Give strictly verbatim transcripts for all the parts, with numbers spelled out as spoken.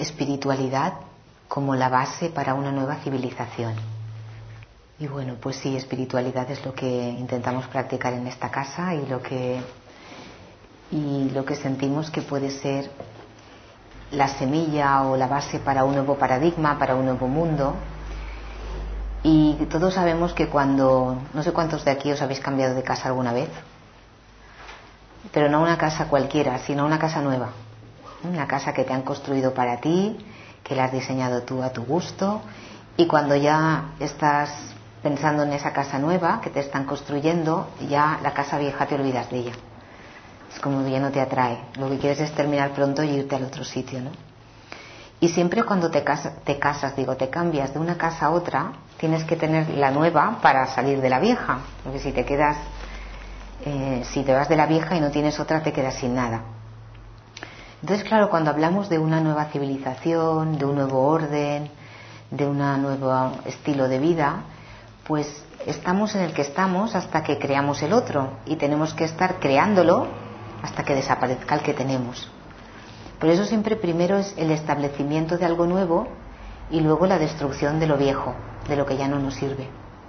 espiritualidad como la base para una nueva civilización. Y bueno, pues sí, espiritualidad es lo que intentamos practicar en esta casa y lo que, y lo que sentimos que puede ser la semilla o la base para un nuevo paradigma, para un nuevo mundo. Y todos sabemos que cuando, no sé cuántos de aquí os habéis cambiado de casa alguna vez, pero no una casa cualquiera, sino una casa nueva, una casa que te han construido para ti, que la has diseñado tú a tu gusto, y cuando ya estás pensando en esa casa nueva que te están construyendo, ya la casa vieja te olvidas de ella. Es como que ya no te atrae. Lo que quieres es terminar pronto y irte al otro sitio, ¿no? Y siempre cuando te casas, te casas, digo, te cambias de una casa a otra, tienes que tener la nueva para salir de la vieja. Porque si te quedas, eh, si te vas de la vieja y no tienes otra, te quedas sin nada. Entonces, claro, cuando hablamos de una nueva civilización, de un nuevo orden, de un nuevo estilo de vida, pues estamos en el que estamos hasta que creamos el otro, y tenemos que estar creándolo hasta que desaparezca el que tenemos. Por eso siempre primero es el establecimiento de algo nuevo y luego la destrucción de lo viejo, de lo que ya no nos sirve.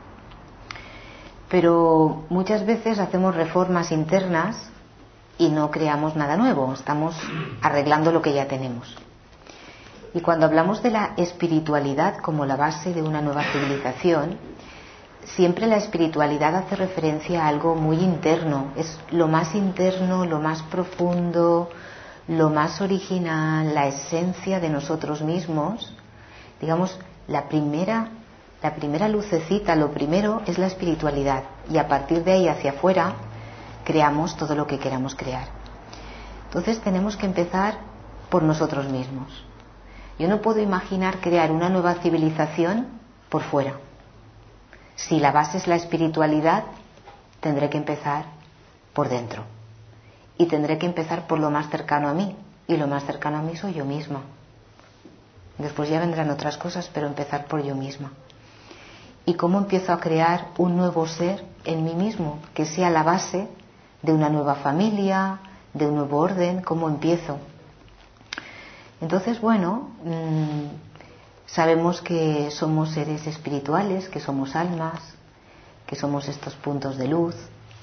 Pero muchas veces hacemos reformas internas y no creamos nada nuevo, estamos arreglando lo que ya tenemos. Y cuando hablamos de la espiritualidad como la base de una nueva civilización, siempre la espiritualidad hace referencia a algo muy interno, es lo más interno, lo más profundo, lo más original, la esencia de nosotros mismos. Digamos, la primera, la primera lucecita, lo primero es la espiritualidad, y a partir de ahí hacia afuera creamos todo lo que queramos crear. Entonces tenemos que empezar por nosotros mismos. Yo no puedo imaginar crear una nueva civilización por fuera. Si la base es la espiritualidad, tendré que empezar por dentro. Y tendré que empezar por lo más cercano a mí. Y lo más cercano a mí soy yo misma. Después ya vendrán otras cosas, pero empezar por yo misma. ¿Y cómo empiezo a crear un nuevo ser en mí mismo? Que sea la base de una nueva familia, de un nuevo orden. ¿Cómo empiezo? Entonces, bueno, mmm, sabemos que somos seres espirituales, que somos almas, que somos estos puntos de luz.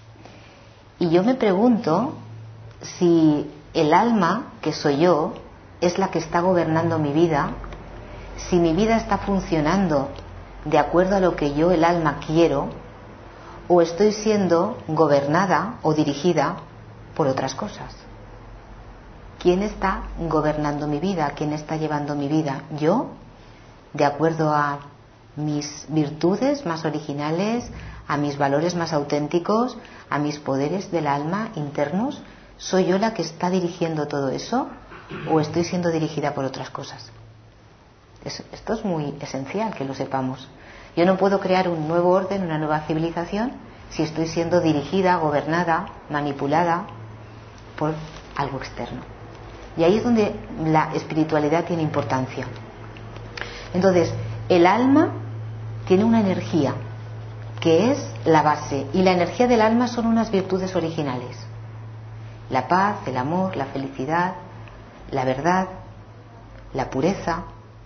Y yo me pregunto si el alma, que soy yo, es la que está gobernando mi vida, si mi vida está funcionando de acuerdo a lo que yo, el alma, quiero, o estoy siendo gobernada o dirigida por otras cosas. ¿Quién está gobernando mi vida? ¿Quién está llevando mi vida? ¿Yo? ¿De acuerdo a mis virtudes más originales, a mis valores más auténticos, a mis poderes del alma internos? ¿Soy yo la que está dirigiendo todo eso? ¿O estoy siendo dirigida por otras cosas? Esto es muy esencial que lo sepamos. Yo no puedo crear un nuevo orden, una nueva civilización, si estoy siendo dirigida, gobernada, manipulada por algo externo. Y ahí es donde la espiritualidad tiene importancia. Entonces, el alma tiene una energía que es la base, y la energía del alma son unas virtudes originales: la paz, el amor, la felicidad, la verdad, la pureza.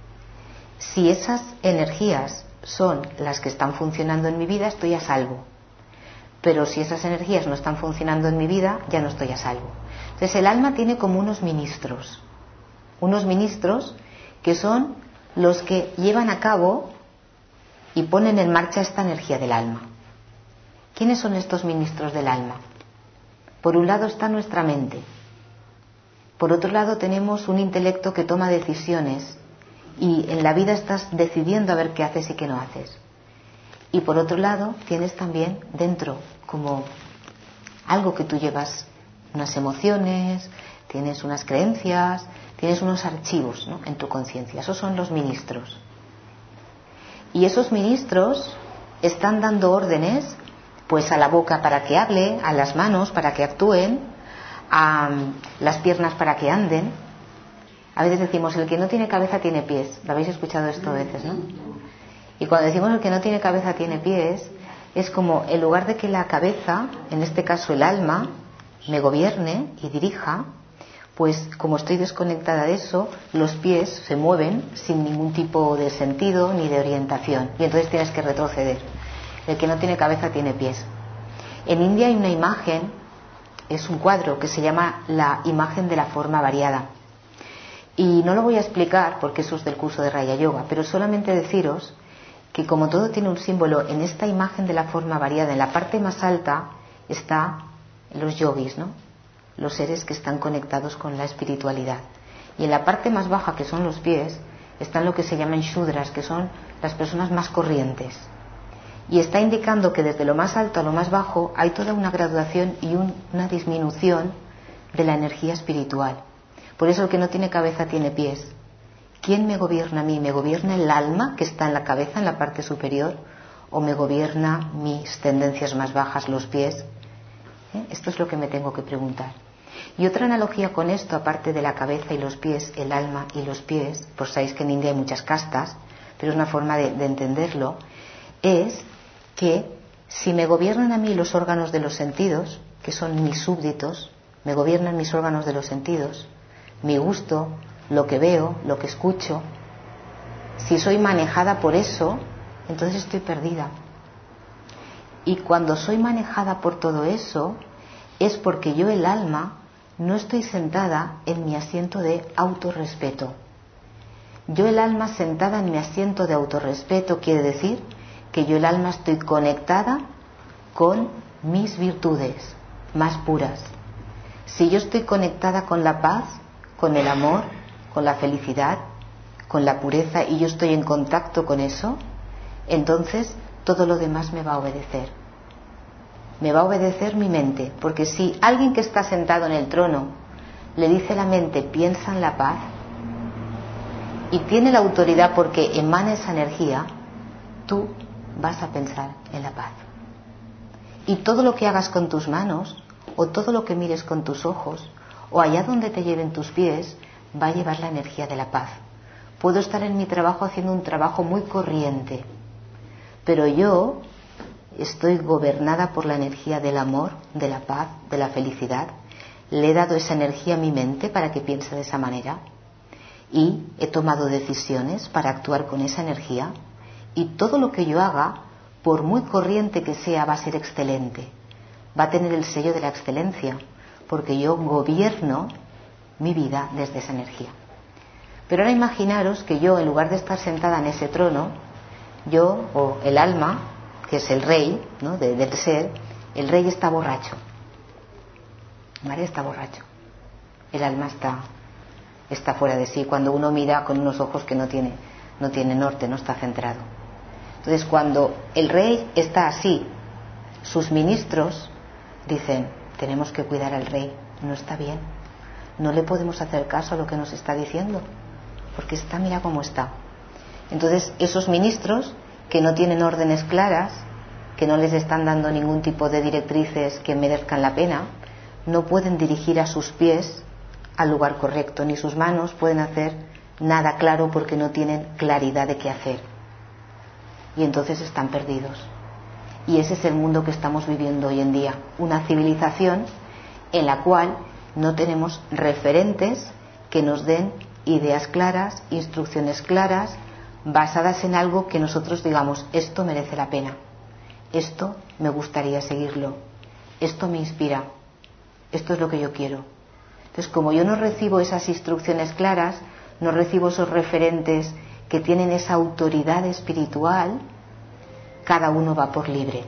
Si esas energías son las que están funcionando en mi vida, estoy a salvo. Pero si esas energías no están funcionando en mi vida, ya no estoy a salvo. Entonces el alma tiene como unos ministros, unos ministros que son los que llevan a cabo y ponen en marcha esta energía del alma. ¿Quiénes son estos ministros del alma? Por un lado está nuestra mente. Por otro lado tenemos un intelecto que toma decisiones, y en la vida estás decidiendo a ver qué haces y qué no haces. Y por otro lado tienes también dentro como algo que tú llevas, unas emociones, tienes unas creencias, tienes unos archivos, ¿no?, en tu conciencia. Esos son los ministros. Y esos ministros están dando órdenes, pues a la boca para que hable, a las manos para que actúen, a las piernas para que anden. A veces decimos, el que no tiene cabeza tiene pies. Lo habéis escuchado esto a veces, ¿no? Y cuando decimos el que no tiene cabeza tiene pies, es como en lugar de que la cabeza, en este caso el alma, me gobierne y dirija, pues como estoy desconectada de eso, los pies se mueven sin ningún tipo de sentido ni de orientación, y entonces tienes que retroceder. El que no tiene cabeza tiene pies. En India hay una imagen, es un cuadro que se llama la imagen de la forma variada, y no lo voy a explicar porque eso es del curso de Raya Yoga, pero solamente deciros que como todo tiene un símbolo, en esta imagen de la forma variada, en la parte más alta está los yogis, ¿no?, los seres que están conectados con la espiritualidad, y en la parte más baja, que son los pies, están lo que se llaman shudras, que son las personas más corrientes, y está indicando que desde lo más alto a lo más bajo hay toda una graduación y un, una disminución de la energía espiritual. Por eso el que no tiene cabeza tiene pies. ¿Quién me gobierna a mí? ¿Me gobierna el alma que está en la cabeza, en la parte superior, o me gobierna mis tendencias más bajas, los pies? ¿Eh? Esto es lo que me tengo que preguntar. Y otra analogía con esto, aparte de la cabeza y los pies, el alma y los pies, pues sabéis que en India hay muchas castas, pero es una forma de, de entenderlo, es que si me gobiernan a mí los órganos de los sentidos, que son mis súbditos, me gobiernan mis órganos de los sentidos, mi gusto, lo que veo, lo que escucho, si soy manejada por eso, entonces estoy perdida. Y cuando soy manejada por todo eso, es porque yo, el alma, no estoy sentada en mi asiento de autorrespeto. Yo, el alma, sentada en mi asiento de autorrespeto, quiere decir que yo, el alma, estoy conectada con mis virtudes más puras. Si yo estoy conectada con la paz, con el amor, con la felicidad, con la pureza, y yo estoy en contacto con eso, entonces todo lo demás me va a obedecer. Me va a obedecer mi mente, porque si alguien que está sentado en el trono le dice a la mente, piensa en la paz, y tiene la autoridad porque emana esa energía, tú vas a pensar en la paz. Y todo lo que hagas con tus manos, o todo lo que mires con tus ojos, o allá donde te lleven tus pies, va a llevar la energía de la paz. Puedo estar en mi trabajo haciendo un trabajo muy corriente, pero yo estoy gobernada por la energía del amor, de la paz, de la felicidad. Le he dado esa energía a mi mente para que piense de esa manera, y he tomado decisiones para actuar con esa energía, y todo lo que yo haga, por muy corriente que sea, va a ser excelente, va a tener el sello de la excelencia, porque yo gobierno mi vida desde esa energía. Pero ahora imaginaros que yo, en lugar de estar sentada en ese trono, yo, o el alma, que es el rey, ¿no?, de, del ser, el rey está borracho, ¿vale? Está borracho. El alma está, está fuera de sí. Cuando uno mira con unos ojos que no tiene, no tiene norte, no está centrado. Entonces, cuando el rey está así, sus ministros dicen, tenemos que cuidar al rey, no está bien, no le podemos hacer caso a lo que nos está diciendo, porque está, mira cómo está. Entonces, esos ministros que no tienen órdenes claras, que no les están dando ningún tipo de directrices que merezcan la pena, no pueden dirigir a sus pies al lugar correcto, ni sus manos pueden hacer nada claro porque no tienen claridad de qué hacer. Y entonces están perdidos. Y ese es el mundo que estamos viviendo hoy en día, una civilización en la cual no tenemos referentes que nos den ideas claras, instrucciones claras, basadas en algo que nosotros digamos, esto merece la pena, esto me gustaría seguirlo, esto me inspira, esto es lo que yo quiero. Entonces, como yo no recibo esas instrucciones claras, no recibo esos referentes que tienen esa autoridad espiritual, cada uno va por libre.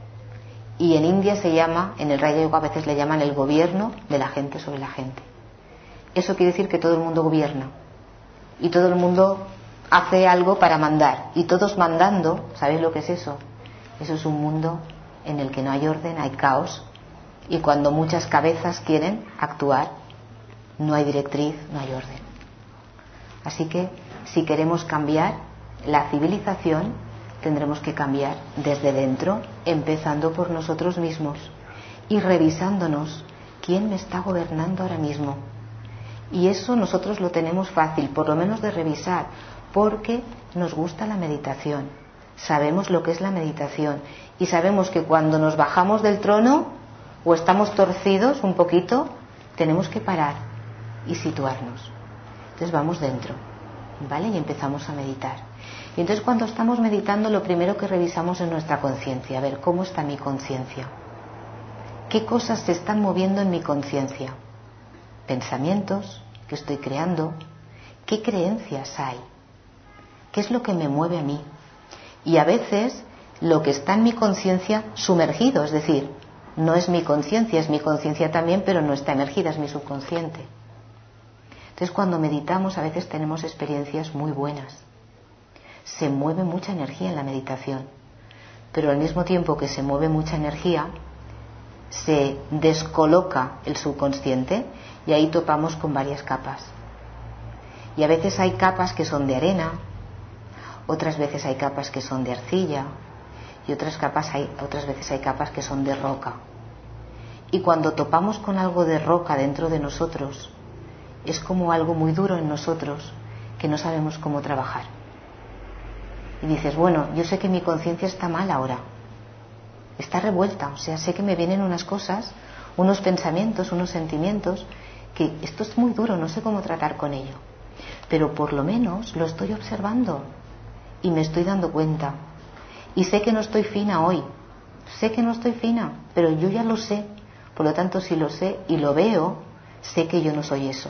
Y en India se llama, en el Raya Yoga a veces le llaman el gobierno de la gente sobre la gente. Eso quiere decir que todo el mundo gobierna y todo el mundo hace algo para mandar, y todos mandando. ¿Sabéis lo que es eso? Eso es un mundo en el que no hay orden, hay caos, y cuando muchas cabezas quieren actuar, no hay directriz, no hay orden. Así que si queremos cambiar la civilización, tendremos que cambiar desde dentro, empezando por nosotros mismos y revisándonos quién me está gobernando ahora mismo. Y eso nosotros lo tenemos fácil, por lo menos de revisar, porque nos gusta la meditación, sabemos lo que es la meditación, y sabemos que cuando nos bajamos del trono o estamos torcidos un poquito, tenemos que parar y situarnos. Entonces vamos dentro, ¿vale? Y empezamos a meditar. Y entonces cuando estamos meditando, lo primero que revisamos es nuestra conciencia. A ver, ¿cómo está mi conciencia? ¿Qué cosas se están moviendo en mi conciencia? Pensamientos que estoy creando. ¿Qué creencias hay? ¿Qué es lo que me mueve a mí? Y a veces lo que está en mi conciencia sumergido, es decir, no es mi conciencia, es mi conciencia también, pero no está emergida, es mi subconsciente. Entonces cuando meditamos a veces tenemos experiencias muy buenas. Se mueve mucha energía en la meditación, pero al mismo tiempo que se mueve mucha energía, se descoloca el subconsciente y ahí topamos con varias capas. Y a veces hay capas que son de arena, otras veces hay capas que son de arcilla y otras capas hay, otras veces hay capas que son de roca. Y cuando topamos con algo de roca dentro de nosotros, es como algo muy duro en nosotros que no sabemos cómo trabajar. Y dices, bueno, yo sé que mi conciencia está mal ahora, está revuelta, o sea, sé que me vienen unas cosas, unos pensamientos, unos sentimientos, que esto es muy duro, no sé cómo tratar con ello. Pero por lo menos lo estoy observando y me estoy dando cuenta. Y sé que no estoy fina hoy, sé que no estoy fina, pero yo ya lo sé. Por lo tanto, si lo sé y lo veo, sé que yo no soy eso.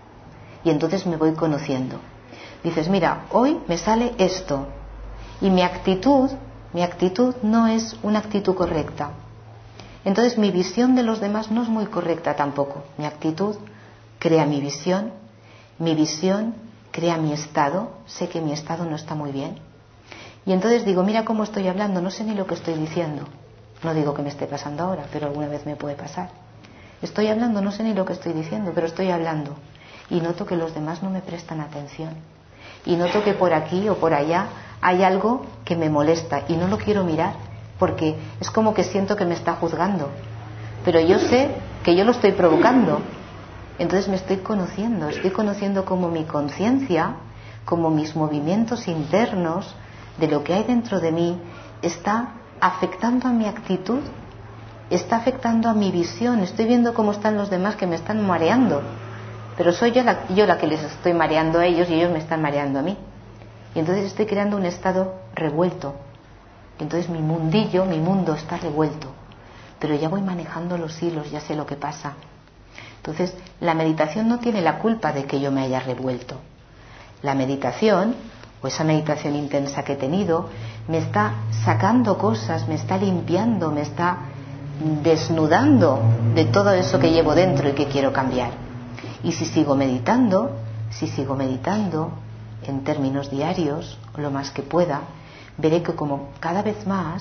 Y entonces me voy conociendo. Dices, mira, hoy me sale esto. Y mi actitud, mi actitud no es una actitud correcta. Entonces mi visión de los demás no es muy correcta tampoco. Mi actitud crea mi visión, mi visión crea mi estado, sé que mi estado no está muy bien. Y entonces digo, mira cómo estoy hablando, no sé ni lo que estoy diciendo. No digo que me esté pasando ahora, pero alguna vez me puede pasar. Estoy hablando, no sé ni lo que estoy diciendo, pero estoy hablando. Y noto que los demás no me prestan atención. Y noto que por aquí o por allá hay algo que me molesta y no lo quiero mirar, porque es como que siento que me está juzgando. Pero yo sé que yo lo estoy provocando. Entonces me estoy conociendo, estoy conociendo como mi conciencia, como mis movimientos internos, de lo que hay dentro de mí, está afectando a mi actitud, está afectando a mi visión. Estoy viendo cómo están los demás que me están mareando, pero soy yo la, yo la que les estoy mareando a ellos y ellos me están mareando a mí. Y entonces estoy creando un estado revuelto. Entonces mi mundillo, mi mundo está revuelto, pero ya voy manejando los hilos, ya sé lo que pasa. Entonces la meditación no tiene la culpa de que yo me haya revuelto. La meditación, o esa meditación intensa que he tenido, me está sacando cosas, me está limpiando, me está desnudando de todo eso que llevo dentro y que quiero cambiar. Y si sigo meditando, si sigo meditando en términos diarios, lo más que pueda, veré que como cada vez más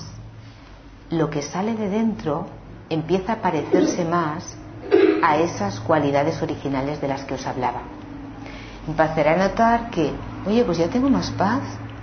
lo que sale de dentro empieza a parecerse más a esas cualidades originales de las que os hablaba. Empezaré a notar que, oye, pues ya tengo más paz,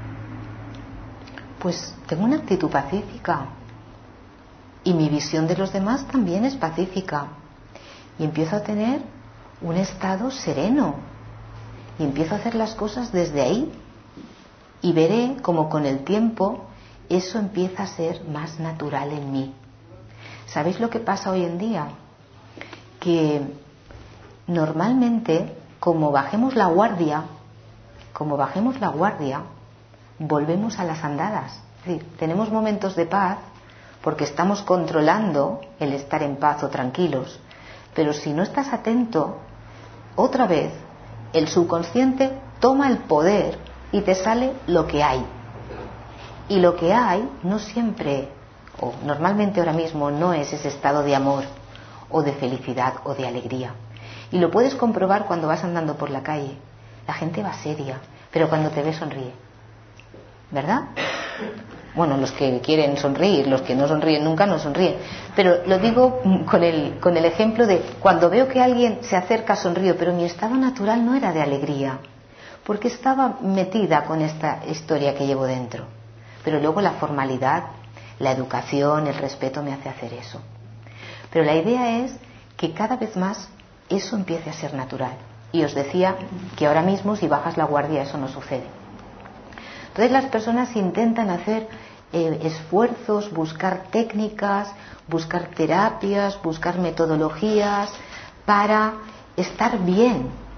pues tengo una actitud pacífica y mi visión de los demás también es pacífica, y empiezo a tener un estado sereno y empiezo a hacer las cosas desde ahí, y veré como con el tiempo eso empieza a ser más natural en mí. ¿Sabéis lo que pasa hoy en día? Que normalmente, como bajemos la guardia, como bajemos la guardia, volvemos a las andadas. Es decir, tenemos momentos de paz porque estamos controlando el estar en paz o tranquilos, pero si no estás atento, otra vez el subconsciente toma el poder y te sale lo que hay. Y lo que hay no siempre, o normalmente ahora mismo, no es ese estado de amor o de felicidad o de alegría. Y lo puedes comprobar cuando vas andando por la calle. La gente va seria, pero cuando te ve sonríe. ¿Verdad? Bueno, los que quieren sonreír, los que no sonríen nunca no sonríen. Pero lo digo con el, con el ejemplo de cuando veo que alguien se acerca, sonrío, pero mi estado natural no era de alegría, porque estaba metida con esta historia que llevo dentro. Pero luego la formalidad, la educación, el respeto me hace hacer eso. Pero la idea es que cada vez más eso empiece a ser natural. Y os decía que ahora mismo, si bajas la guardia, eso no sucede. Entonces las personas intentan hacer eh, esfuerzos, buscar técnicas, buscar terapias, buscar metodologías para estar bien,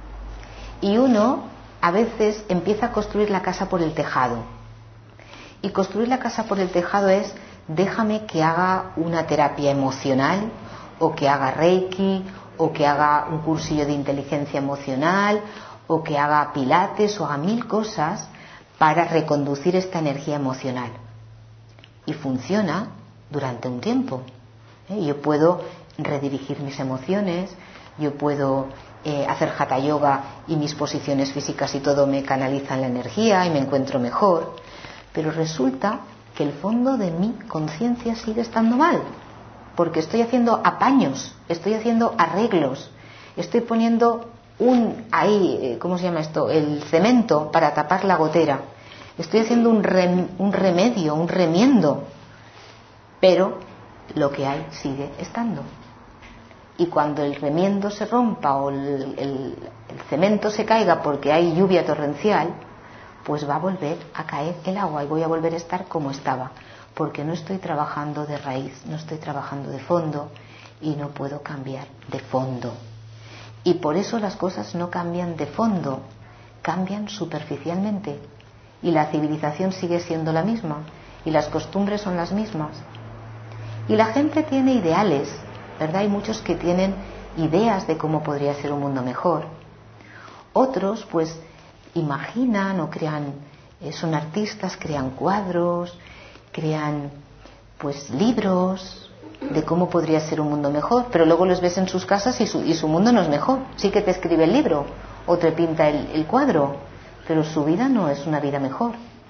Y uno a veces empieza a construir la casa por el tejado. Y construir la casa por el tejado es: déjame que haga una terapia emocional, o que haga reiki, o que haga un cursillo de inteligencia emocional, o que haga pilates, o haga mil cosas para reconducir esta energía emocional. Y funciona durante un tiempo. ¿eh? Yo puedo redirigir mis emociones, yo puedo eh, hacer hatha yoga y mis posiciones físicas y todo me canalizan la energía y me encuentro mejor, pero resulta que el fondo de mi conciencia sigue estando mal, porque estoy haciendo apaños, estoy haciendo arreglos, estoy poniendo un ahí, ¿cómo se llama esto?, el cemento para tapar la gotera, estoy haciendo un, rem, un remedio, un remiendo, pero lo que hay sigue estando. Y cuando el remiendo se rompa o el, el, el cemento se caiga porque hay lluvia torrencial, pues va a volver a caer el agua y voy a volver a estar como estaba, porque no estoy trabajando de raíz, no estoy trabajando de fondo y no puedo cambiar de fondo. Y por eso las cosas no cambian de fondo, cambian superficialmente, y la civilización sigue siendo la misma y las costumbres son las mismas. Y la gente tiene ideales, ¿verdad? Hay muchos que tienen ideas de cómo podría ser un mundo mejor. Otros pues imaginan o crean, eh, son artistas, crean cuadros, crean pues libros de cómo podría ser un mundo mejor, pero luego los ves en sus casas y su, y su mundo no es mejor. Sí que te escribe el libro o te pinta el, el cuadro, pero su vida no es una vida mejor.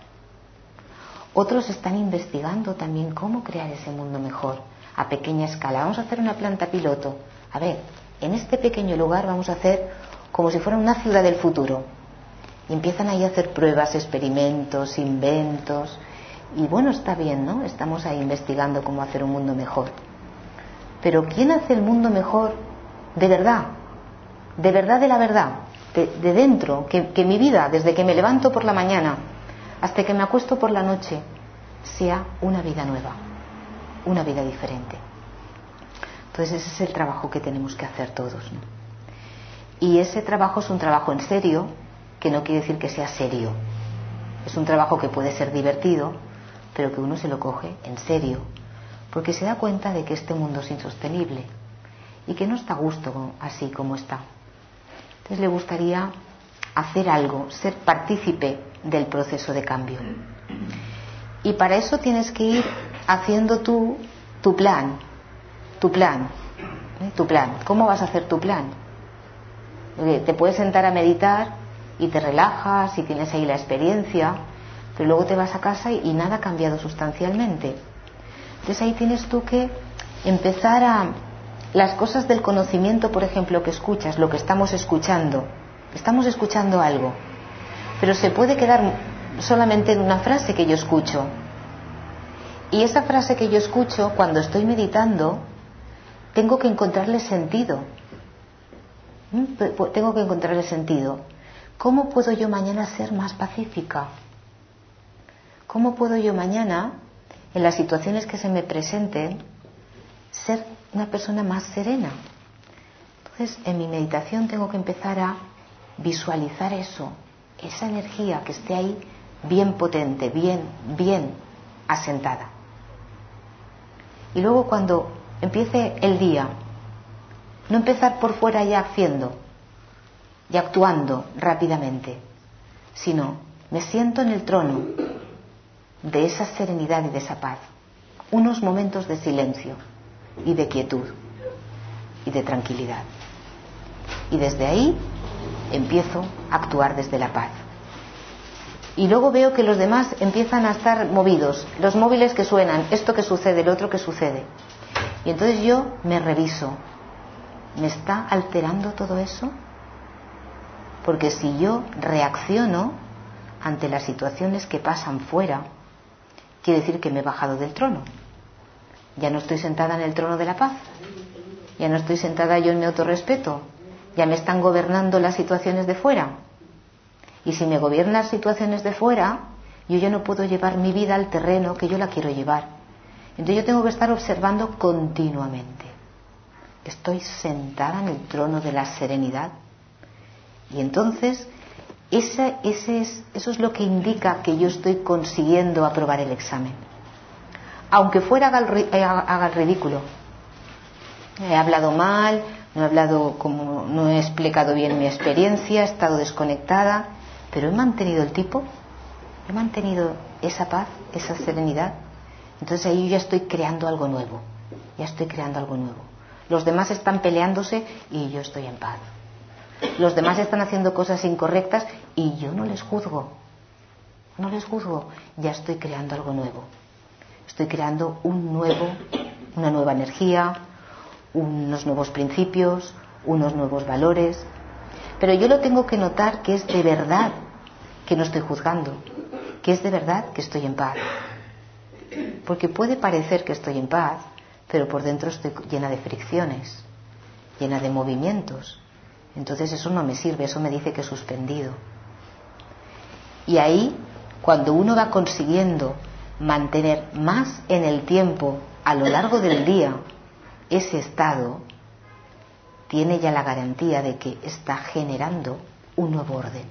Otros están investigando también cómo crear ese mundo mejor a pequeña escala. Vamos a hacer una planta piloto. A ver, en este pequeño lugar vamos a hacer como si fuera una ciudad del futuro. Y empiezan ahí a hacer pruebas, experimentos, inventos. Y bueno, está bien, ¿no? Estamos ahí investigando cómo hacer un mundo mejor. Pero ¿quién hace el mundo mejor de verdad? De verdad, de la verdad. De, de dentro. Que, que mi vida, desde que me levanto por la mañana hasta que me acuesto por la noche, sea una vida nueva, una vida diferente. Entonces ese es el trabajo que tenemos que hacer todos, ¿no? Y ese trabajo es un trabajo en serio, que no quiere decir que sea serio. Es un trabajo que puede ser divertido, pero que uno se lo coge en serio, porque se da cuenta de que este mundo es insostenible y que no está a gusto así como está. Entonces le gustaría hacer algo, ser partícipe del proceso de cambio. Y para eso tienes que ir haciendo tú tu plan, tu plan, ¿eh? tu plan. ¿Cómo vas a hacer tu plan? Porque te puedes sentar a meditar y te relajas y tienes ahí la experiencia, pero luego te vas a casa y, y nada ha cambiado sustancialmente. Entonces ahí tienes tú que empezar a... Las cosas del conocimiento, por ejemplo, que escuchas, lo que estamos escuchando, estamos escuchando algo, pero se puede quedar solamente en una frase que yo escucho. Y esa frase que yo escucho, cuando estoy meditando, tengo que encontrarle sentido. ¿Mm? Tengo que encontrarle sentido. ¿Cómo puedo yo mañana ser más pacífica? ¿Cómo puedo yo mañana, en las situaciones que se me presenten, ser una persona más serena? Entonces, en mi meditación tengo que empezar a visualizar eso, esa energía que esté ahí bien potente, bien, bien asentada. Y luego cuando empiece el día, no empezar por fuera ya haciendo y actuando rápidamente, sino me siento en el trono de esa serenidad y de esa paz, unos momentos de silencio y de quietud y de tranquilidad. Y desde ahí empiezo a actuar desde la paz. Y luego veo que los demás empiezan a estar movidos, los móviles que suenan, esto que sucede, el otro que sucede. Y entonces yo me reviso. ¿Me está alterando todo eso? Porque si yo reacciono ante las situaciones que pasan fuera, quiere decir que me he bajado del trono. Ya no estoy sentada en el trono de la paz. Ya no estoy sentada yo en mi autorrespeto. Ya me están gobernando las situaciones de fuera. Y si me gobiernan las situaciones de fuera, yo ya no puedo llevar mi vida al terreno que yo la quiero llevar. Entonces yo tengo que estar observando continuamente. Estoy sentada en el trono de la serenidad. Y entonces, ese, ese es, eso es lo que indica que yo estoy consiguiendo aprobar el examen. Aunque fuera haga el, haga el ridículo. He hablado mal, no he hablado como, no he explicado bien mi experiencia, he estado desconectada, pero he mantenido el tipo, he mantenido esa paz, esa serenidad. Entonces ahí yo ya estoy creando algo nuevo, ya estoy creando algo nuevo. Los demás están peleándose y yo estoy en paz. Los demás están haciendo cosas incorrectas y yo no les juzgo, no les juzgo, ya estoy creando algo nuevo. Estoy creando un nuevo, una nueva energía, unos nuevos principios, unos nuevos valores. Pero yo lo tengo que notar que es de verdad que no estoy juzgando, que es de verdad que estoy en paz. Porque puede parecer que estoy en paz, pero por dentro estoy llena de fricciones, llena de movimientos. Entonces eso no me sirve, eso me dice que he suspendido. Y ahí, cuando uno va consiguiendo mantener más en el tiempo, a lo largo del día, ese estado, tiene ya la garantía de que está generando un nuevo orden.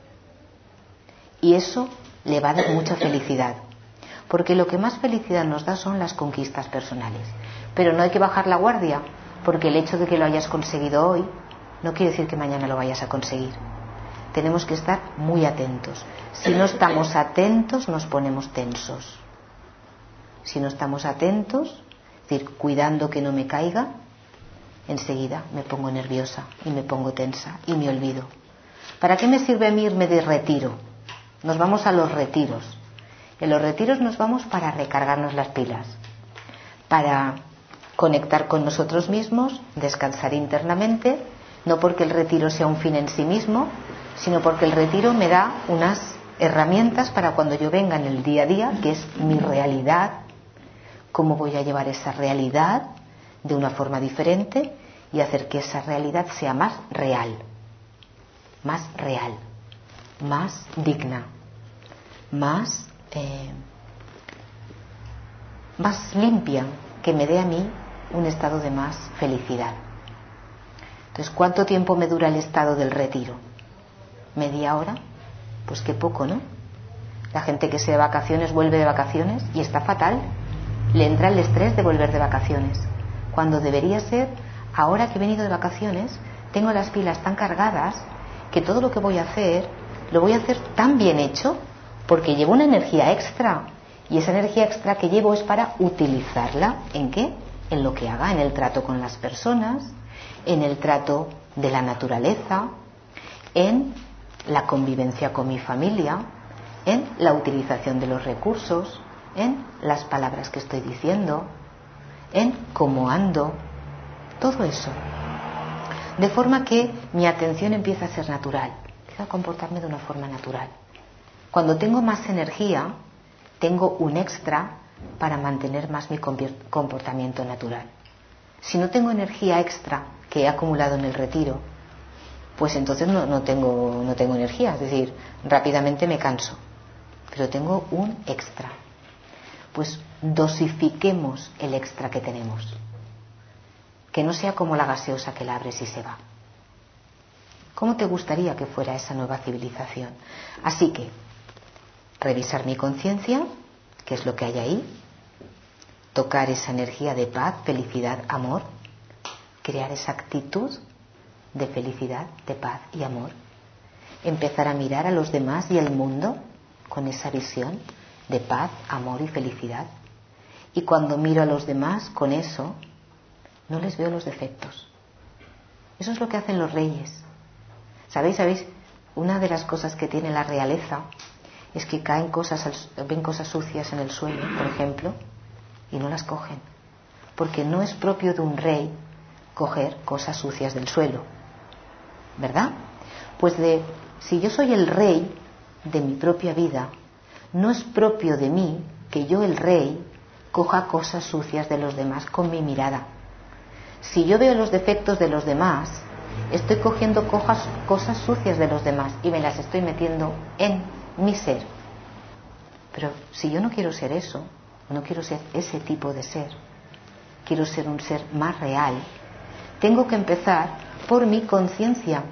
Y eso le va a dar mucha felicidad, porque lo que más felicidad nos da son las conquistas personales. Pero no hay que bajar la guardia, porque el hecho de que lo hayas conseguido hoy no quiere decir que mañana lo vayas a conseguir. Tenemos que estar muy atentos. Si no estamos atentos, nos ponemos tensos. Si no estamos atentos, es decir, cuidando que no me caiga, enseguida me pongo nerviosa y me pongo tensa y me olvido. ¿Para qué me sirve a mí irme de retiro? Nos vamos a los retiros. En los retiros nos vamos para recargarnos las pilas, para conectar con nosotros mismos, descansar internamente, no porque el retiro sea un fin en sí mismo, sino porque el retiro me da unas herramientas para cuando yo venga en el día a día, que es mi realidad, cómo voy a llevar esa realidad de una forma diferente y hacer que esa realidad sea más real, más real, más digna, más, eh, más limpia, que me dé a mí un estado de más felicidad. Entonces, ¿cuánto tiempo me dura el estado del retiro? ¿Media hora? Pues qué poco, ¿no? La gente que se de vacaciones vuelve de vacaciones y está fatal. Le entra el estrés de volver de vacaciones, cuando debería ser, ahora que he venido de vacaciones, tengo las pilas tan cargadas que todo lo que voy a hacer, lo voy a hacer tan bien hecho, porque llevo una energía extra, y esa energía extra que llevo es para utilizarla, ¿en qué? En lo que haga, en el trato con las personas, en el trato de la naturaleza, en la convivencia con mi familia, en la utilización de los recursos, en las palabras que estoy diciendo, en cómo ando, todo eso. De forma que mi atención empieza a ser natural, empieza a comportarme de una forma natural. Cuando tengo más energía, tengo un extra para mantener más mi comportamiento natural. Si no tengo energía extra que he acumulado en el retiro, pues entonces no, no tengo, no tengo energía, es decir, rápidamente me canso. Pero tengo un extra. Pues dosifiquemos el extra que tenemos. Que no sea como la gaseosa que la abres y se va. ¿Cómo te gustaría que fuera esa nueva civilización? Así que, revisar mi conciencia, qué es lo que hay ahí, tocar esa energía de paz, felicidad, amor, crear esa actitud de felicidad, de paz y amor, empezar a mirar a los demás y al mundo con esa visión de paz, amor y felicidad. Y cuando miro a los demás con eso, no les veo los defectos. Eso es lo que hacen los reyes. ¿Sabéis? ¿Sabéis? Una de las cosas que tiene la realeza es que caen cosas, ven cosas sucias en el suelo, por ejemplo, y no las cogen. Porque no es propio de un rey coger cosas sucias del suelo. ¿Verdad? Pues de, si yo soy el rey de mi propia vida, no es propio de mí que yo, el rey, coja cosas sucias de los demás con mi mirada. Si yo veo los defectos de los demás, estoy cogiendo cosas, cosas sucias de los demás y me las estoy metiendo en mi ser. Pero si yo no quiero ser eso, no quiero ser ese tipo de ser, quiero ser un ser más real, tengo que empezar por mi conciencia.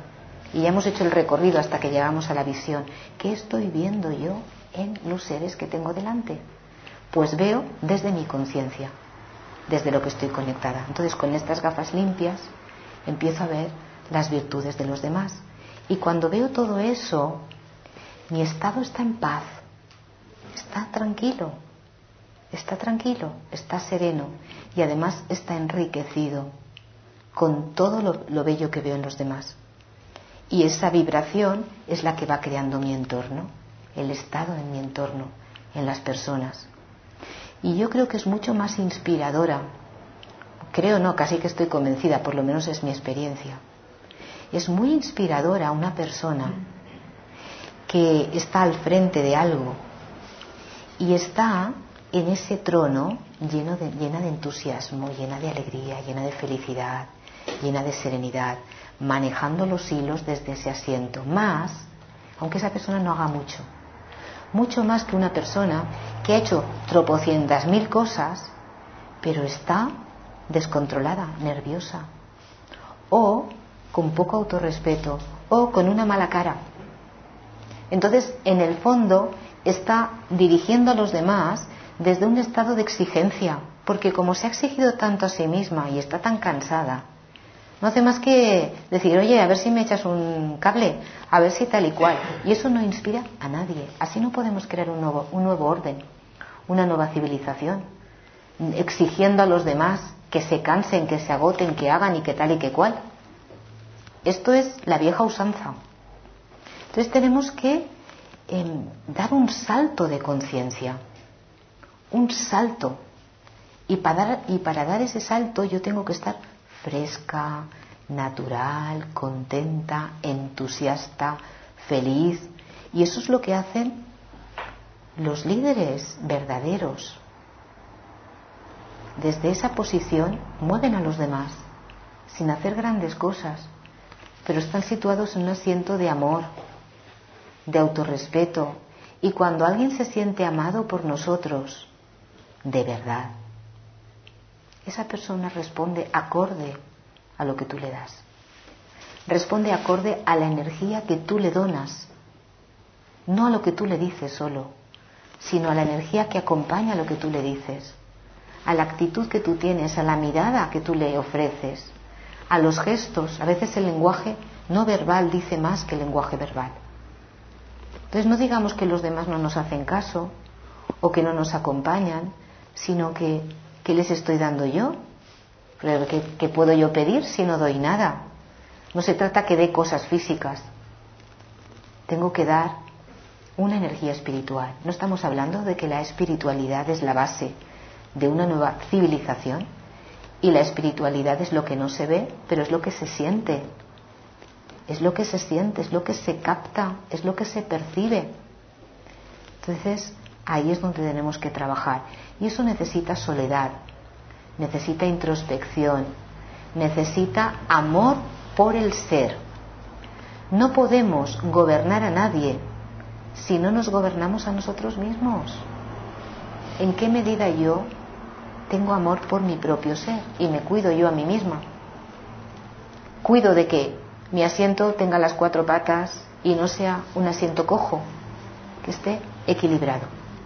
Y ya hemos hecho el recorrido hasta que llegamos a la visión. ¿Qué estoy viendo yo en los seres que tengo delante? Pues veo desde mi conciencia, desde lo que estoy conectada. Entonces, con estas gafas limpias empiezo a ver las virtudes de los demás. Y cuando veo todo eso, mi estado está en paz, está tranquilo, está tranquilo, está sereno y además está enriquecido con todo lo, lo bello que veo en los demás. Y esa vibración es la que va creando mi entorno, el estado en mi entorno, en las personas. Y yo creo que es mucho más inspiradora, creo no, casi que estoy convencida, por lo menos es mi experiencia. Es muy inspiradora una persona que está al frente de algo y está en ese trono lleno de, llena de entusiasmo, llena de alegría, llena de felicidad, llena de serenidad, manejando los hilos desde ese asiento, más, aunque esa persona no haga mucho, mucho más que una persona que ha hecho tropocientas mil cosas, pero está descontrolada, nerviosa, o con poco autorrespeto, o con una mala cara. Entonces, en el fondo, está dirigiendo a los demás desde un estado de exigencia, porque como se ha exigido tanto a sí misma y está tan cansada, no hace más que decir, oye, a ver si me echas un cable, a ver si tal y cual. Y eso no inspira a nadie. Así no podemos crear un nuevo, un nuevo orden, una nueva civilización, exigiendo a los demás que se cansen, que se agoten, que hagan y que tal y que cual. Esto es la vieja usanza. Entonces tenemos que eh, dar un salto de conciencia, un salto. Y para, dar, y para dar ese salto yo tengo que estar fresca, natural, contenta, entusiasta, feliz. Y eso es lo que hacen los líderes verdaderos. Desde esa posición mueven a los demás, sin hacer grandes cosas, pero están situados en un asiento de amor, de autorrespeto. Y cuando alguien se siente amado por nosotros, de verdad, esa persona responde acorde a lo que tú le das. Responde acorde a la energía que tú le donas. No a lo que tú le dices solo, sino a la energía que acompaña a lo que tú le dices. A la actitud que tú tienes, a la mirada que tú le ofreces, a los gestos. A veces el lenguaje no verbal dice más que el lenguaje verbal. Entonces no digamos que los demás no nos hacen caso o que no nos acompañan, sino que ¿qué les estoy dando yo? ¿Qué, ¿Qué puedo yo pedir si no doy nada? No se trata que dé cosas físicas. Tengo que dar una energía espiritual. No estamos hablando de que la espiritualidad es la base de una nueva civilización, y la espiritualidad es lo que no se ve, pero es lo que se siente. Es lo que se siente, es lo que se capta, es lo que se percibe. Entonces, ahí es donde tenemos que trabajar. Y eso necesita soledad, necesita introspección, necesita amor por el ser. No podemos gobernar a nadie si no nos gobernamos a nosotros mismos. ¿En qué medida yo tengo amor por mi propio ser y me cuido yo a mí misma? Cuido de que mi asiento tenga las cuatro patas y no sea un asiento cojo, que esté equilibrado.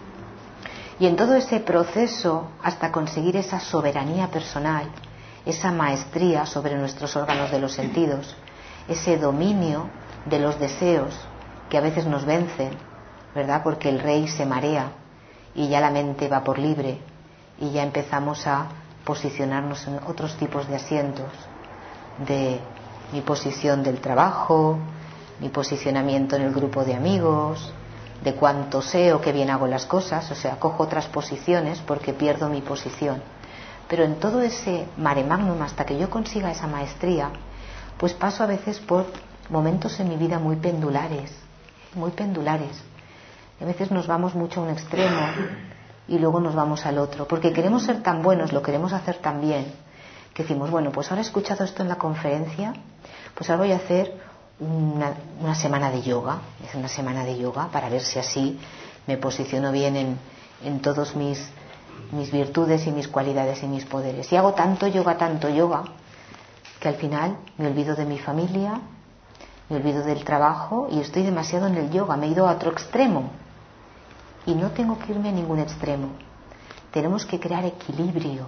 Y en todo ese proceso, hasta conseguir esa soberanía personal, esa maestría sobre nuestros órganos de los sentidos, ese dominio de los deseos que a veces nos vencen, ¿verdad? Porque el rey se marea y ya la mente va por libre y ya empezamos a posicionarnos en otros tipos de asientos, de mi posición del trabajo, mi posicionamiento en el grupo de amigos, de cuánto sé o qué bien hago las cosas. O sea, cojo otras posiciones porque pierdo mi posición. Pero en todo ese mare magnum, hasta que yo consiga esa maestría, pues paso a veces por momentos en mi vida muy pendulares, muy pendulares. A veces nos vamos mucho a un extremo y luego nos vamos al otro, porque queremos ser tan buenos, lo queremos hacer tan bien, que decimos, bueno, pues ahora he escuchado esto en la conferencia, pues ahora voy a hacer una, una semana de yoga, es una semana de yoga para ver si así me posiciono bien en, en todos mis, mis virtudes y mis cualidades y mis poderes. Y hago tanto yoga, tanto yoga, que al final me olvido de mi familia, me olvido del trabajo y estoy demasiado en el yoga, me he ido a otro extremo. Y no tengo que irme a ningún extremo. Tenemos que crear equilibrio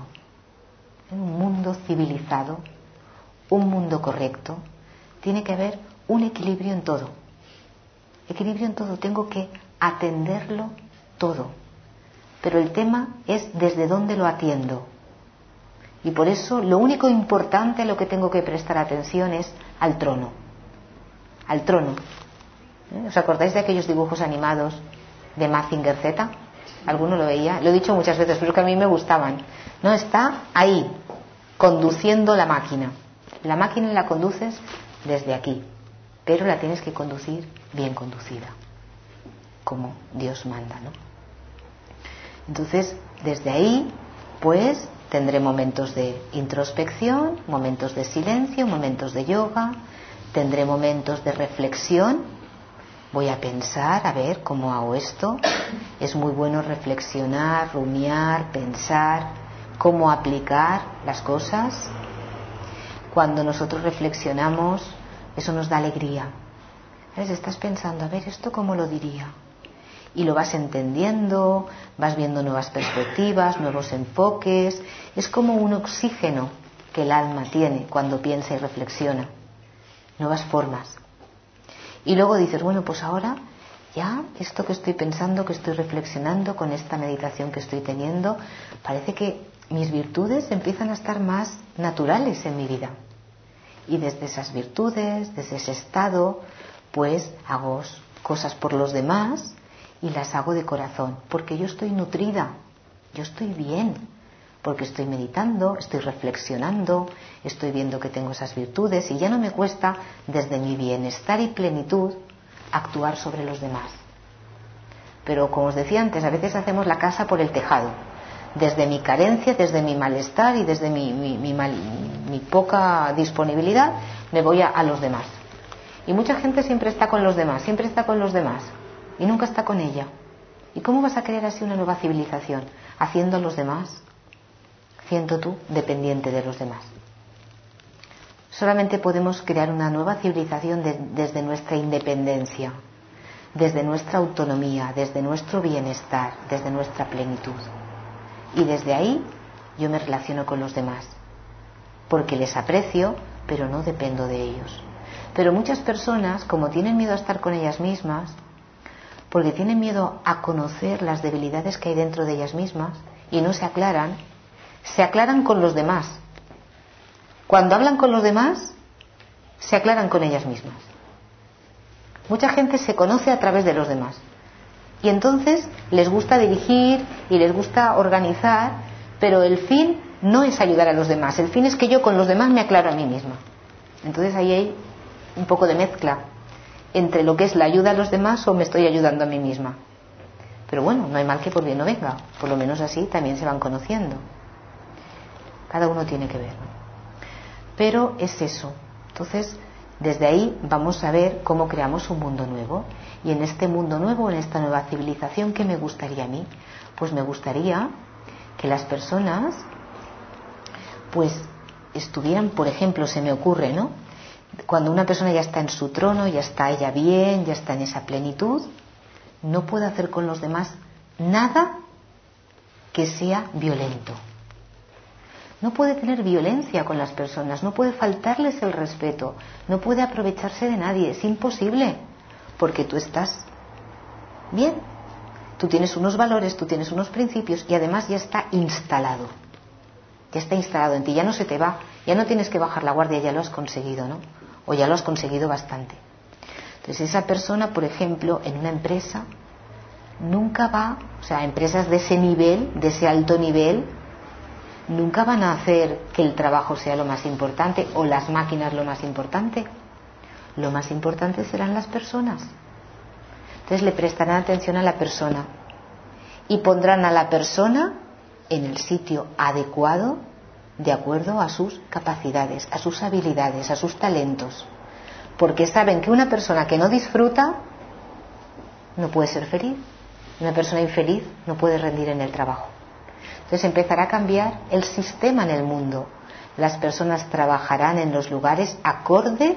en un mundo civilizado, un mundo correcto. Tiene que haber un equilibrio en todo. Equilibrio en todo, tengo que atenderlo todo. Pero el tema es desde dónde lo atiendo. Y por eso lo único importante a lo que tengo que prestar atención es al trono. Al trono. ¿Eh? ¿Os acordáis de aquellos dibujos animados de Mazinger Z? ¿Alguno lo veía? Lo he dicho muchas veces, pero es que a mí me gustaban. No, está ahí, conduciendo la máquina. La máquina la conduces desde aquí, pero la tienes que conducir bien conducida, como Dios manda, ¿no? Entonces, desde ahí, pues, tendré momentos de introspección, momentos de silencio, momentos de yoga, tendré momentos de reflexión. Voy a pensar, a ver cómo hago esto. Es muy bueno reflexionar, rumiar, pensar, cómo aplicar las cosas. Cuando nosotros reflexionamos, eso nos da alegría. ¿Sabes? Estás pensando, a ver, ¿esto cómo lo diría? Y lo vas entendiendo, vas viendo nuevas perspectivas, nuevos enfoques. Es como un oxígeno que el alma tiene cuando piensa y reflexiona. Nuevas formas. Y luego dices, bueno, pues ahora ya esto que estoy pensando, que estoy reflexionando con esta meditación que estoy teniendo, parece que mis virtudes empiezan a estar más naturales en mi vida. Y desde esas virtudes, desde ese estado, pues hago cosas por los demás y las hago de corazón, porque yo estoy nutrida, yo estoy bien, porque estoy meditando, estoy reflexionando, estoy viendo que tengo esas virtudes y ya no me cuesta desde mi bienestar y plenitud actuar sobre los demás. Pero como os decía antes, a veces hacemos la casa por el tejado, desde mi carencia, desde mi malestar y desde mi, mi, mi, mal, mi poca disponibilidad me voy a, a los demás. Y mucha gente siempre está con los demás, siempre está con los demás y nunca está con ella. ¿Y cómo vas a crear así una nueva civilización? Haciendo a los demás, siendo tú dependiente de los demás. Solamente podemos crear una nueva civilización de, desde nuestra independencia, desde nuestra autonomía, desde nuestro bienestar, desde nuestra plenitud. Y desde ahí yo me relaciono con los demás, porque les aprecio, pero no dependo de ellos. Pero muchas personas, como tienen miedo a estar con ellas mismas, porque tienen miedo a conocer las debilidades que hay dentro de ellas mismas y no se aclaran, se aclaran con los demás. Cuando hablan con los demás, se aclaran con ellas mismas. Mucha gente se conoce a través de los demás. Y entonces les gusta dirigir y les gusta organizar, pero el fin no es ayudar a los demás. El fin es que yo con los demás me aclaro a mí misma. Entonces ahí hay un poco de mezcla entre lo que es la ayuda a los demás o me estoy ayudando a mí misma. Pero bueno, no hay mal que por bien no venga. Por lo menos así también se van conociendo. Cada uno tiene que ver, ¿no? Pero es eso. Entonces, desde ahí vamos a ver cómo creamos un mundo nuevo. Y en este mundo nuevo, en esta nueva civilización, ¿qué me gustaría a mí? Pues me gustaría que las personas pues estuvieran, por ejemplo, se me ocurre, ¿no? Cuando una persona ya está en su trono, ya está ella bien, ya está en esa plenitud, no puede hacer con los demás nada que sea violento. No puede tener violencia con las personas, no puede faltarles el respeto, no puede aprovecharse de nadie, es imposible, porque tú estás bien, tú tienes unos valores, tú tienes unos principios y además ya está instalado, ya está instalado en ti, ya no se te va, ya no tienes que bajar la guardia, ya lo has conseguido, ¿no? O ya lo has conseguido bastante. Entonces esa persona, por ejemplo, en una empresa, nunca va, o sea, empresas de ese nivel, de ese alto nivel, nunca van a hacer que el trabajo sea lo más importante o las máquinas lo más importante. Lo más importante serán las personas. Entonces le prestarán atención a la persona y pondrán a la persona en el sitio adecuado de acuerdo a sus capacidades, a sus habilidades, a sus talentos. Porque saben que una persona que no disfruta no puede ser feliz. Una persona infeliz no puede rendir en el trabajo. Entonces empezará a cambiar el sistema en el mundo. Las personas trabajarán en los lugares acorde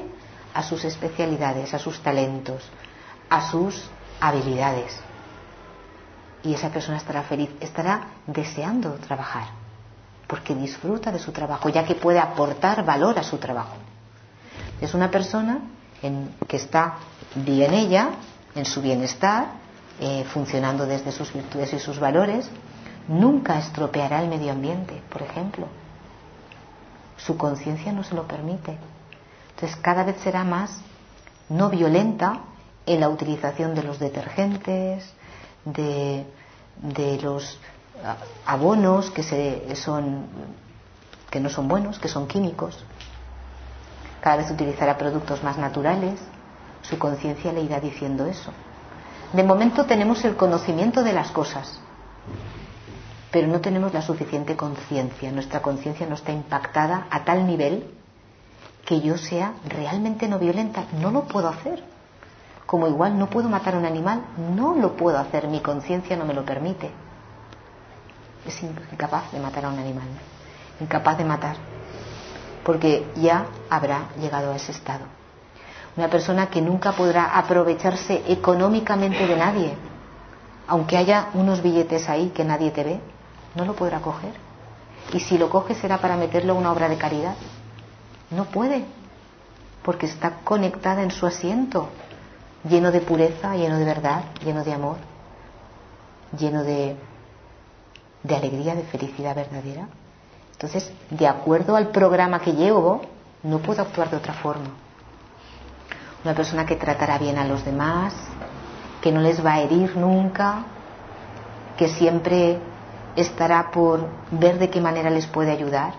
a sus especialidades, a sus talentos, a sus habilidades. Y esa persona estará feliz, estará deseando trabajar, porque disfruta de su trabajo, ya que puede aportar valor a su trabajo. Es una persona en, que está bien ella, en su bienestar, eh, funcionando desde sus virtudes y sus valores. Nunca estropeará el medio ambiente, por ejemplo. Su conciencia no se lo permite. Entonces cada vez será más no violenta en la utilización de los detergentes, de, de los abonos que, se, son, que no son buenos, que son químicos. Cada vez utilizará productos más naturales. Su conciencia le irá diciendo eso. De momento tenemos el conocimiento de las cosas, pero no tenemos la suficiente conciencia. Nuestra conciencia no está impactada a tal nivel que yo sea realmente no violenta. No lo puedo hacer. Como igual no puedo matar a un animal, no lo puedo hacer. Mi conciencia no me lo permite. Es incapaz de matar a un animal. Incapaz de matar. Porque ya habrá llegado a ese estado. Una persona que nunca podrá aprovecharse económicamente de nadie. Aunque haya unos billetes ahí que nadie te ve, no lo podrá coger. Y si lo coge será para meterlo a una obra de caridad. No puede, porque está conectada en su asiento, lleno de pureza, lleno de verdad, lleno de amor, lleno de, de alegría, de felicidad verdadera. Entonces, de acuerdo al programa que llevo, no puedo actuar de otra forma. Una persona que tratará bien a los demás, que no les va a herir nunca, que siempre estará por ver de qué manera les puede ayudar,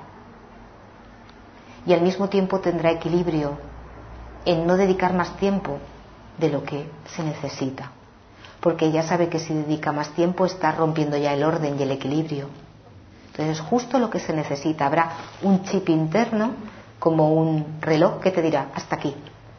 y al mismo tiempo tendrá equilibrio en no dedicar más tiempo de lo que se necesita, porque ella sabe que si dedica más tiempo está rompiendo ya el orden y el equilibrio. Entonces, justo lo que se necesita. Habrá un chip interno, como un reloj que te dirá hasta aquí,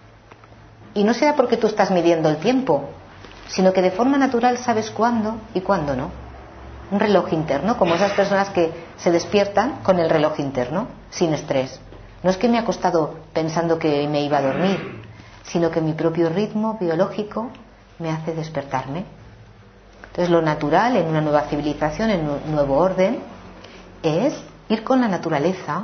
y no será porque tú estás midiendo el tiempo, sino que de forma natural sabes cuándo y cuándo no. Un reloj interno, como esas personas que se despiertan con el reloj interno, sin estrés. No es que me he acostado pensando que me iba a dormir, sino que mi propio ritmo biológico me hace despertarme. Entonces, lo natural en una nueva civilización, en un nuevo orden, es ir con la naturaleza.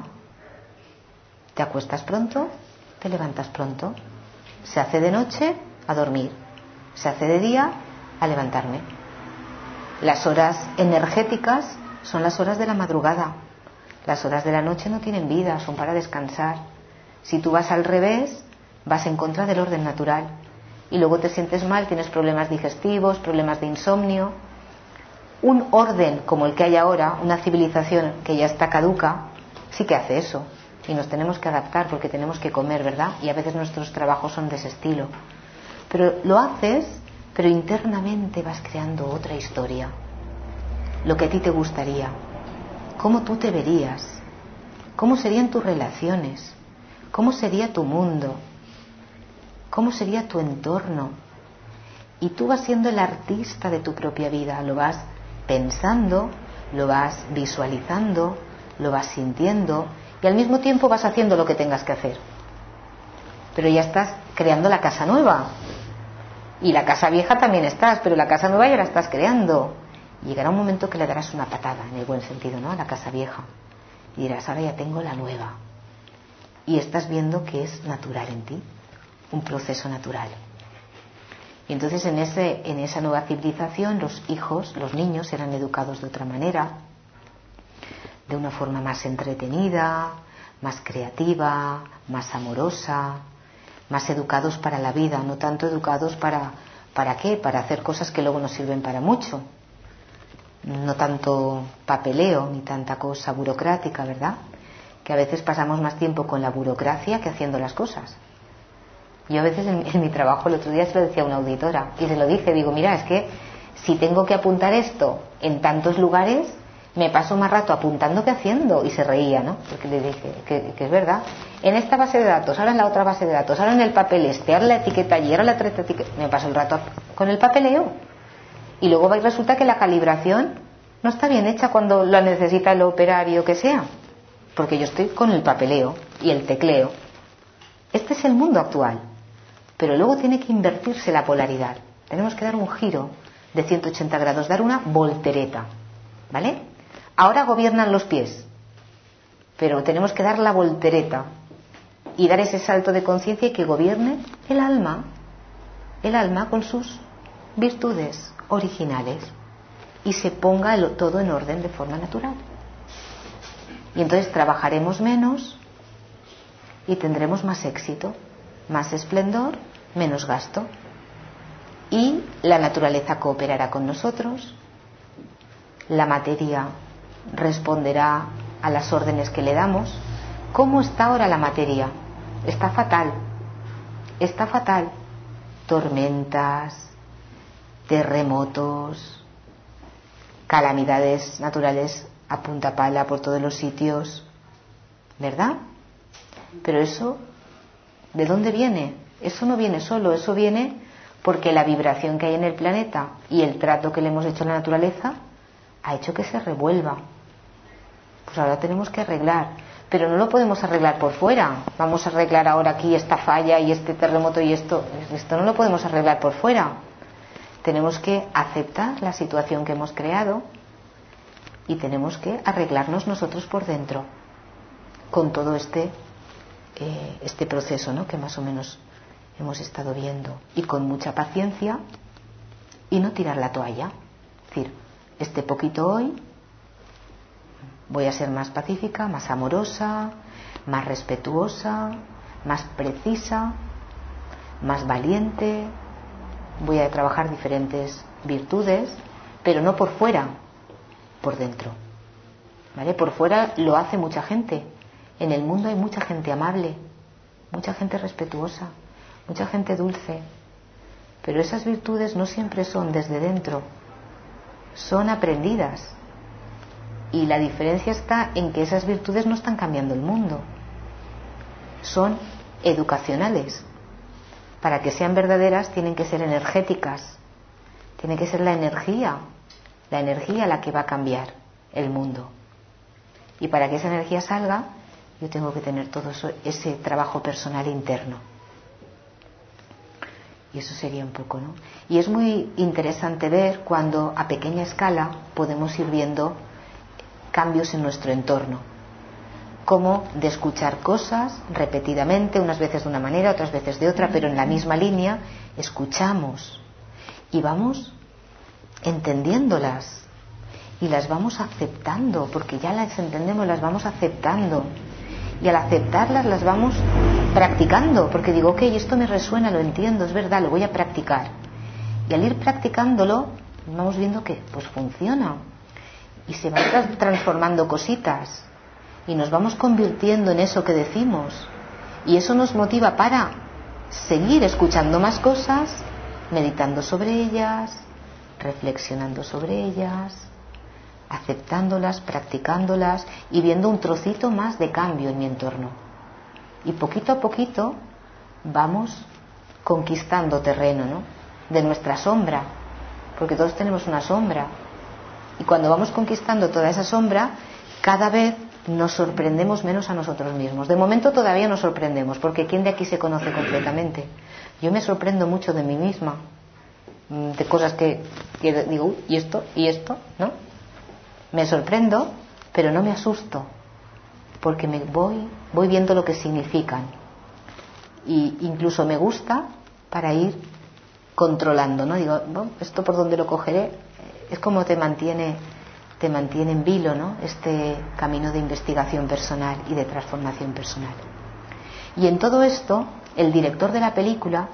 Te acuestas pronto, te levantas pronto. Se hace de noche, a dormir. Se hace de día, a levantarme. Las horas energéticas son las horas de la madrugada. Las horas de la noche no tienen vida, son para descansar. Si tú vas al revés, vas en contra del orden natural. Y luego te sientes mal, tienes problemas digestivos, problemas de insomnio. Un orden como el que hay ahora, una civilización que ya está caduca, sí que hace eso. Y nos tenemos que adaptar porque tenemos que comer, ¿verdad? Y a veces nuestros trabajos son de ese estilo. Pero lo haces, pero internamente vas creando otra historia. Lo que a ti te gustaría. ¿Cómo tú te verías? ¿Cómo serían tus relaciones? ¿Cómo sería tu mundo? ¿Cómo sería tu entorno? Y tú vas siendo el artista de tu propia vida. Lo vas pensando, lo vas visualizando, lo vas sintiendo y al mismo tiempo vas haciendo lo que tengas que hacer. Pero ya estás creando la casa nueva. Y la casa vieja también estás, pero la casa nueva ya la estás creando. Y llegará un momento que le darás una patada, en el buen sentido, ¿no?, a la casa vieja. Y dirás, ahora ya tengo la nueva. Y estás viendo que es natural en ti, un proceso natural. Y entonces en, ese, en esa nueva civilización los hijos, los niños serán educados de otra manera, de una forma más entretenida, más creativa, más amorosa, más educados para la vida, no tanto educados para, ¿para qué? Para hacer cosas que luego no sirven para mucho. No tanto papeleo ni tanta cosa burocrática, ¿verdad? Que a veces pasamos más tiempo con la burocracia que haciendo las cosas. Yo a veces en, en mi trabajo, el otro día se lo decía a una auditora y se lo dije, digo, mira, es que si tengo que apuntar esto en tantos lugares, me paso más rato apuntando que haciendo. Y se reía, ¿no? Porque le dije que, que es verdad. En esta base de datos, ahora en la otra base de datos, ahora en el papel este, ahora la etiqueta allí, ahora la otra etiqueta. Me paso el rato con el papeleo. Y luego resulta que la calibración no está bien hecha cuando la necesita el operario que sea. Porque yo estoy con el papeleo y el tecleo. Este es el mundo actual, pero luego tiene que invertirse la polaridad. Tenemos que dar un giro de ciento ochenta grados, dar una voltereta, ¿vale? Ahora gobiernan los pies, pero tenemos que dar la voltereta y dar ese salto de conciencia y que gobierne el alma, el alma con sus virtudes originales y se ponga el, todo en orden de forma natural. Y entonces trabajaremos menos y tendremos más éxito, más esplendor, menos gasto. Y la naturaleza cooperará con nosotros, la materia responderá a las órdenes que le damos. ¿Cómo está ahora la materia? Está fatal, está fatal. Tormentas, terremotos, calamidades naturales a punta pala por todos los sitios, ¿verdad? Pero eso, ¿de dónde viene? Eso no viene solo, eso viene porque la vibración que hay en el planeta y el trato que le hemos hecho a la naturaleza ha hecho que se revuelva. Pues ahora tenemos que arreglar, pero no lo podemos arreglar por fuera. Vamos a arreglar ahora aquí esta falla y este terremoto y esto. Esto no lo podemos arreglar por fuera. Tenemos que aceptar la situación que hemos creado y tenemos que arreglarnos nosotros por dentro con todo este eh, este proceso, ¿no?, que más o menos hemos estado viendo, y con mucha paciencia y no tirar la toalla. Es decir, este poquito hoy voy a ser más pacífica, más amorosa, más respetuosa, más precisa, más valiente. Voy a trabajar diferentes virtudes, pero no por fuera, por dentro, ¿vale? Por fuera lo hace mucha gente. En el mundo hay mucha gente amable, mucha gente respetuosa, mucha gente dulce, pero esas virtudes no siempre son desde dentro, son aprendidas. Y la diferencia está en que esas virtudes no están cambiando el mundo, son educacionales. Para que sean verdaderas tienen que ser energéticas, tiene que ser la energía, la energía la que va a cambiar el mundo. Y para que esa energía salga, yo tengo que tener todo eso, ese trabajo personal interno. Y eso sería un poco, ¿no? Y es muy interesante ver cuando a pequeña escala podemos ir viendo cambios en nuestro entorno, como de escuchar cosas repetidamente, unas veces de una manera, otras veces de otra, pero en la misma línea, escuchamos y vamos entendiéndolas y las vamos aceptando, porque ya las entendemos, las vamos aceptando, y al aceptarlas las vamos practicando, porque digo, ok, esto me resuena, lo entiendo, es verdad, lo voy a practicar, y al ir practicándolo vamos viendo que pues funciona y se van tra- transformando cositas y nos vamos convirtiendo en eso que decimos, y eso nos motiva para seguir escuchando más cosas, meditando sobre ellas, reflexionando sobre ellas, aceptándolas, practicándolas y viendo un trocito más de cambio en mi entorno. Y poquito a poquito vamos conquistando terreno, ¿no?, de nuestra sombra, porque todos tenemos una sombra, y cuando vamos conquistando toda esa sombra, cada vez nos sorprendemos menos a nosotros mismos. De momento todavía nos sorprendemos, porque ¿quién de aquí se conoce completamente? Yo me sorprendo mucho de mí misma, de cosas que, que digo, uy, ¿y esto? ¿Y esto? ¿No? Me sorprendo, pero no me asusto, porque me voy, voy viendo lo que significan, y incluso me gusta para ir controlando, ¿no? Digo, bueno, ¿esto por dónde lo cogeré? Es como te mantiene, te mantiene en vilo, ¿no?, este camino de investigación personal y de transformación personal. Y en todo esto, el director de la película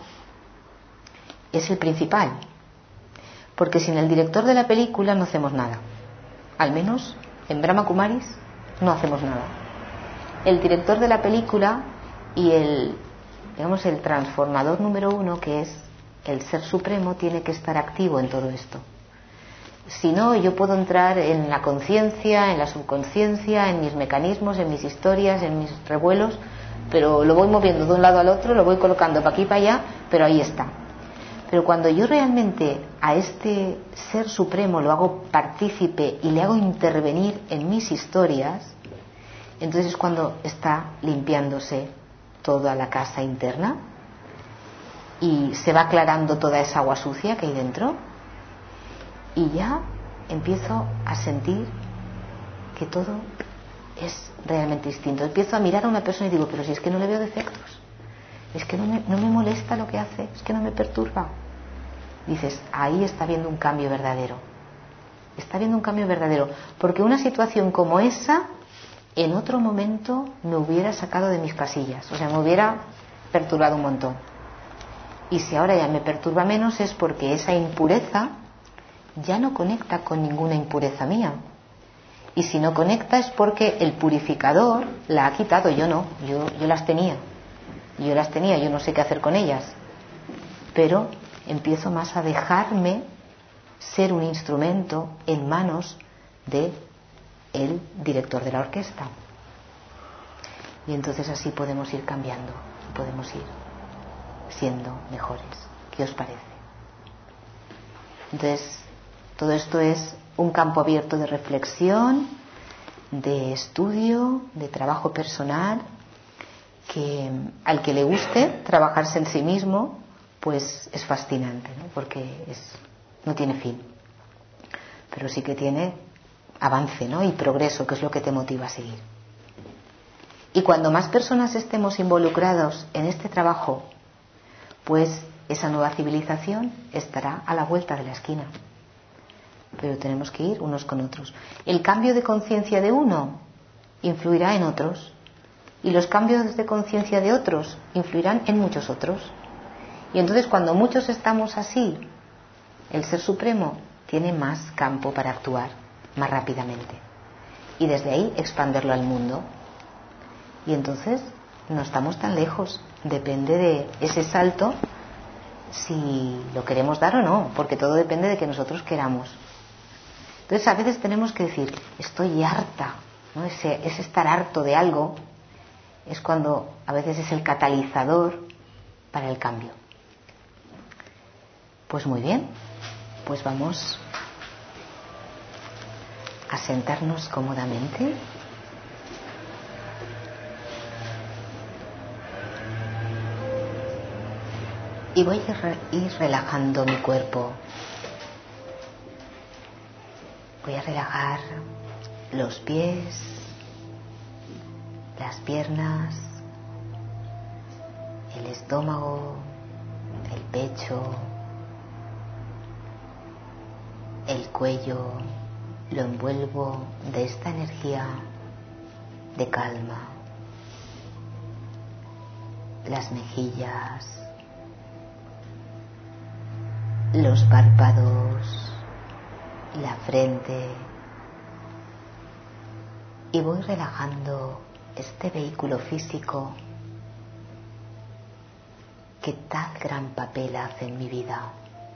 es el principal, porque sin el director de la película no hacemos nada. Al menos en Brahma Kumaris no hacemos nada. El director de la película y el, digamos, el transformador número uno, que es el Ser Supremo, tiene que estar activo en todo esto. Si no, yo puedo entrar en la conciencia, en la subconsciencia, en mis mecanismos, en mis historias, en mis revuelos, pero lo voy moviendo de un lado al otro, lo voy colocando para aquí y para allá, pero ahí está. Pero cuando yo realmente a este Ser Supremo lo hago partícipe y le hago intervenir en mis historias, entonces es cuando está limpiándose toda la casa interna y se va aclarando toda esa agua sucia que hay dentro y ya empiezo a sentir que todo es realmente distinto. Empiezo a mirar a una persona y digo, pero si es que no le veo defectos, es que no me, no me molesta lo que hace, es que no me perturba. Dices, ahí está habiendo un cambio verdadero. Está habiendo un cambio verdadero, porque una situación como esa en otro momento me hubiera sacado de mis casillas, o sea, me hubiera perturbado un montón. Y si ahora ya me perturba menos es porque esa impureza ya no conecta con ninguna impureza mía. Y si no conecta es porque el purificador la ha quitado, yo no, yo, yo las tenía. Yo las tenía, yo no sé qué hacer con ellas. Pero empiezo más a dejarme ser un instrumento en manos de el director de la orquesta. Y entonces así podemos ir cambiando, podemos ir siendo mejores. ¿Qué os parece? Entonces, todo esto es un campo abierto de reflexión, de estudio, de trabajo personal, que al que le guste trabajarse en sí mismo, pues es fascinante, ¿no? Porque es, no tiene fin, pero sí que tiene avance, ¿no? Y progreso, que es lo que te motiva a seguir. Y cuando más personas estemos involucrados en este trabajo, pues esa nueva civilización estará a la vuelta de la esquina. Pero tenemos que ir unos con otros. El cambio de conciencia de uno influirá en otros, y los cambios de conciencia de otros influirán en muchos otros. Y entonces, cuando muchos estamos así, el Ser Supremo tiene más campo para actuar más rápidamente y desde ahí expanderlo al mundo. Y entonces no estamos tan lejos, depende de ese salto si lo queremos dar o no, porque todo depende de que nosotros queramos. Entonces a veces tenemos que decir, estoy harta, ¿no? Ese, ese estar harto de algo es cuando a veces es el catalizador para el cambio. Pues muy bien, pues vamos a sentarnos cómodamente. Y voy a ir relajando mi cuerpo. Voy a relajar los pies, las piernas, el estómago, el pecho, el cuello. Lo envuelvo de esta energía de calma. Las mejillas, los párpados, la frente, y voy relajando este vehículo físico que tal gran papel hace en mi vida,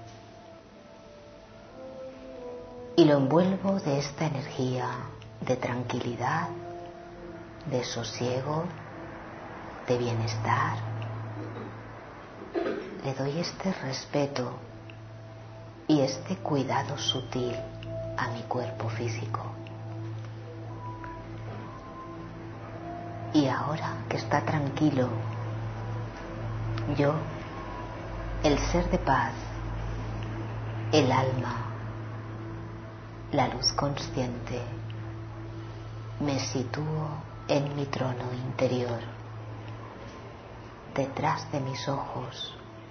y lo envuelvo de esta energía de tranquilidad, de sosiego, de bienestar. Le doy este respeto y este cuidado sutil a mi cuerpo físico. Y ahora que está tranquilo, yo, el ser de paz, el alma, la luz consciente, me sitúo en mi trono interior, detrás de mis ojos,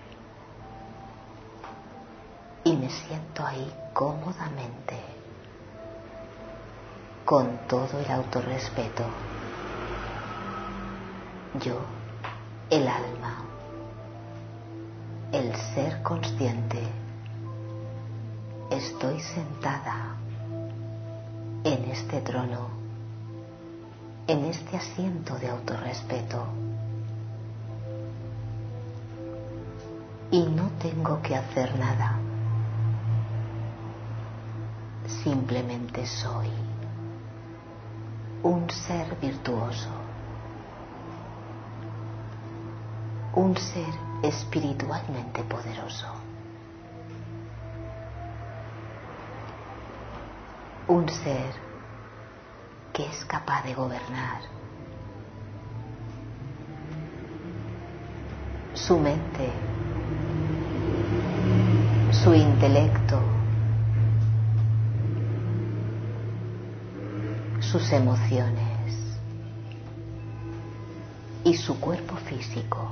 y me siento ahí cómodamente, con todo el autorrespeto. Yo, el alma, el ser consciente, estoy sentada en este trono, en este asiento de autorrespeto, y no tengo que hacer nada. Simplemente soy un ser virtuoso, un ser espiritualmente poderoso, un ser que es capaz de gobernar su mente, su intelecto, sus emociones y su cuerpo físico.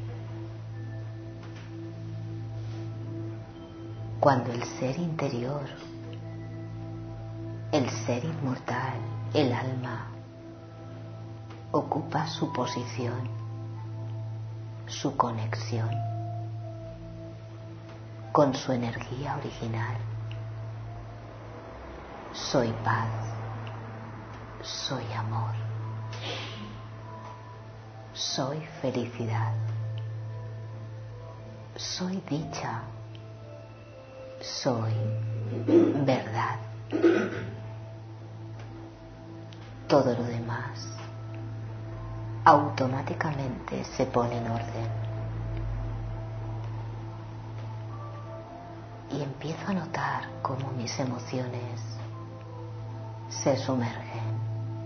Cuando el ser interior, el ser inmortal, el alma, ocupa su posición, su conexión con su energía original. Soy paz, soy amor, soy felicidad, soy dicha, soy verdad. Todo lo demás automáticamente se pone en orden. Y empiezo a notar cómo mis emociones se sumergen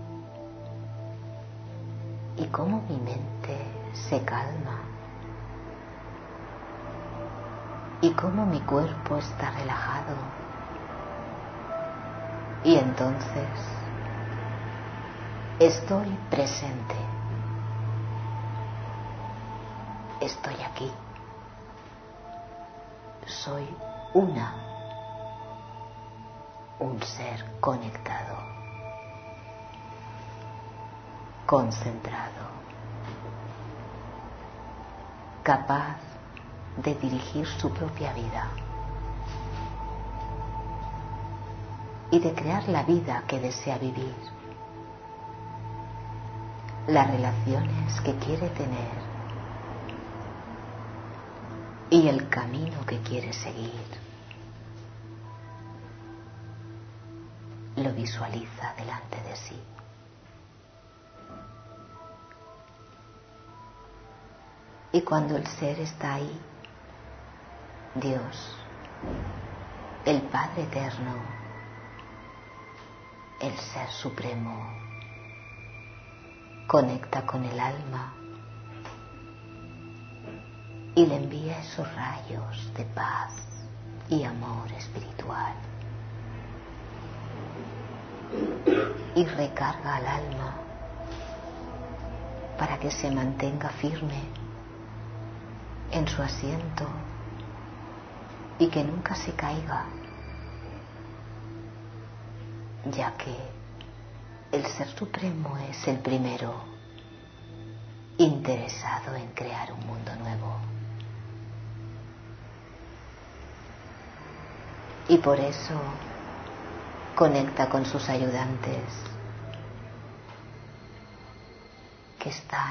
y cómo mi mente se calma y cómo mi cuerpo está relajado. Y entonces estoy presente. Estoy aquí. Soy una, un ser conectado, concentrado, capaz de dirigir su propia vida y de crear la vida que desea vivir, las relaciones que quiere tener y el camino que quiere seguir. Lo visualiza delante de sí. Y cuando el ser está ahí, Dios, el Padre Eterno, el Ser Supremo, conecta con el alma y le envía esos rayos de paz y amor espiritual y recarga al alma para que se mantenga firme en su asiento y que nunca se caiga, ya que el Ser Supremo es el primero interesado en crear un mundo nuevo. Y por eso conecta con sus ayudantes que están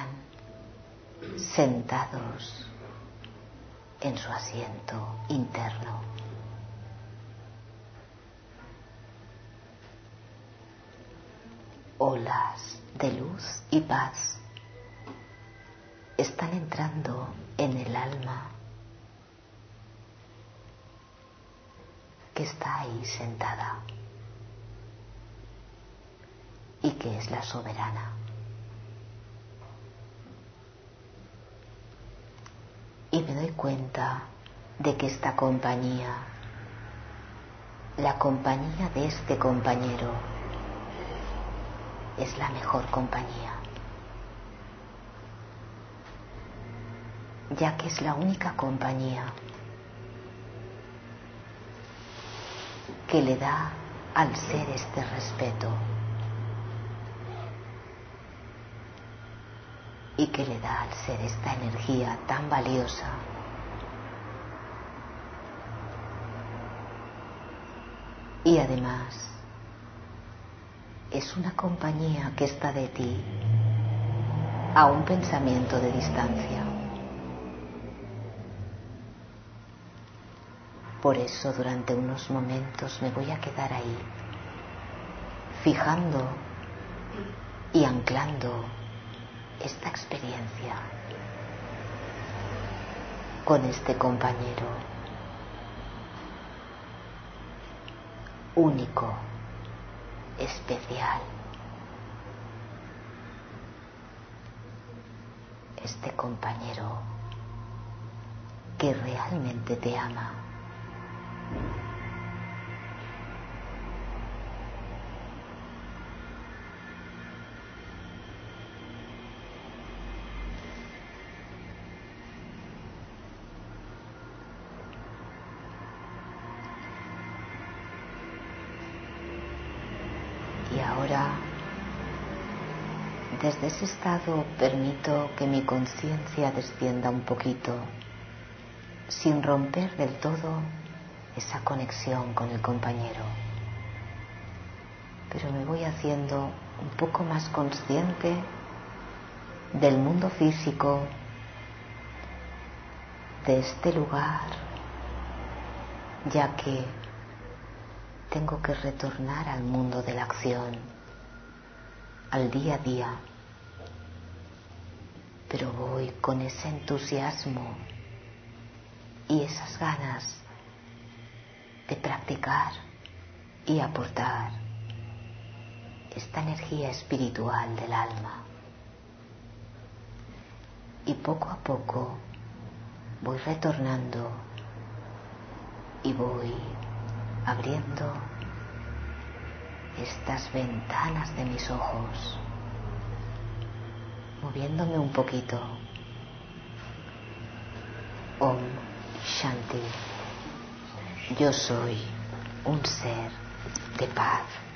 sentados en su asiento interno. Olas de luz y paz están entrando en el alma que está ahí sentada y que es la soberana. Y me doy cuenta de que esta compañía, la compañía de este compañero, es la mejor compañía, ya que es la única compañía que le da al ser este respeto y que le da al ser esta energía tan valiosa y además es una compañía que está de ti a un pensamiento de distancia. Por eso durante unos momentos me voy a quedar ahí, fijando y anclando esta experiencia con este compañero único, especial. Este compañero que realmente te ama. Y ahora, desde ese estado, permito que mi conciencia descienda un poquito, sin romper del todo esa conexión con el compañero. Pero me voy haciendo un poco más consciente del mundo físico, de este lugar, ya que tengo que retornar al mundo de la acción, al día a día. Pero voy con ese entusiasmo y esas ganas de practicar y aportar esta energía espiritual del alma. Y poco a poco voy retornando y voy abriendo estas ventanas de mis ojos, moviéndome un poquito. Om Shanti. Yo soy un ser de paz.